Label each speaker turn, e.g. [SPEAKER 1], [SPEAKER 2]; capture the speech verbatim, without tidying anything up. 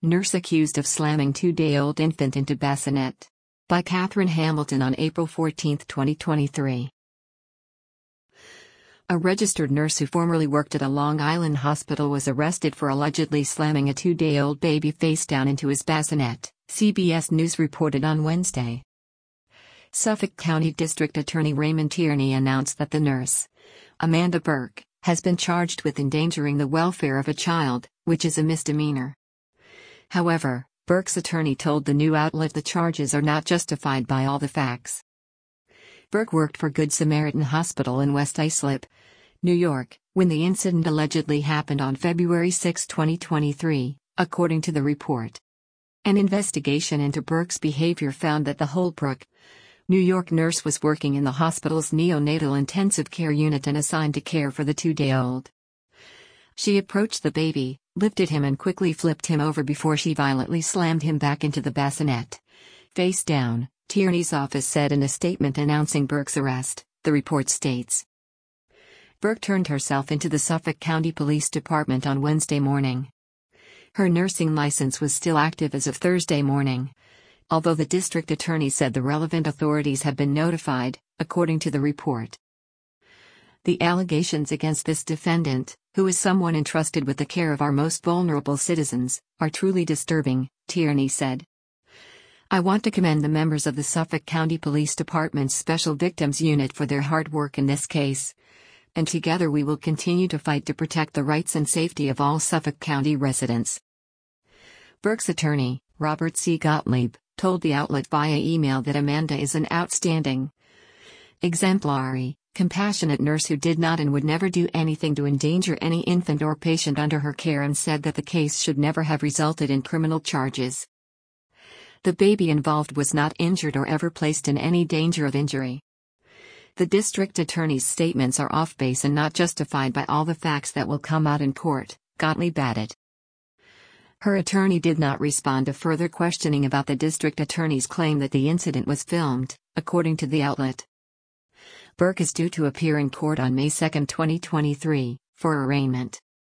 [SPEAKER 1] Nurse accused of slamming two-day-old infant into bassinet. By Catherine Hamilton on April fourteenth, twenty twenty-three. A registered nurse who formerly worked at a Long Island hospital was arrested for allegedly slamming a two-day-old baby face down into his bassinet, C B S News reported on Wednesday. Suffolk County District Attorney Raymond Tierney announced that the nurse, Amanda Burke, has been charged with endangering the welfare of a child, which is a misdemeanor. However, Burke's attorney told the new outlet the charges are not justified by all the facts. Burke worked for Good Samaritan Hospital in West Islip, New York, when the incident allegedly happened on February sixth, twenty twenty-three, according to the report. An investigation into Burke's behavior found that the Holbrook, New York nurse was working in the hospital's neonatal intensive care unit and assigned to care for the two-day-old. She approached the baby, lifted him and quickly flipped him over before she violently slammed him back into the bassinet. Face down, Tierney's office said in a statement announcing Burke's arrest, the report states. Burke turned herself into the Suffolk County Police Department on Wednesday morning. Her nursing license was still active as of Thursday morning, although the district attorney said the relevant authorities have been notified, according to the report. The allegations against this defendant, who is someone entrusted with the care of our most vulnerable citizens, are truly disturbing, Tierney said. I want to commend the members of the Suffolk County Police Department's Special Victims Unit for their hard work in this case. And together we will continue to fight to protect the rights and safety of all Suffolk County residents. Burke's attorney, Robert C. Gottlieb, told the outlet via email that Amanda is an outstanding, exemplary, compassionate nurse who did not and would never do anything to endanger any infant or patient under her care, and said that the case should never have resulted in criminal charges. The baby involved was not injured or ever placed in any danger of injury. The district attorney's statements are off base and not justified by all the facts that will come out in court, Gottlieb added. Her attorney did not respond to further questioning about the district attorney's claim that the incident was filmed, according to the outlet. Burke is due to appear in court on May second, twenty twenty-three, for arraignment.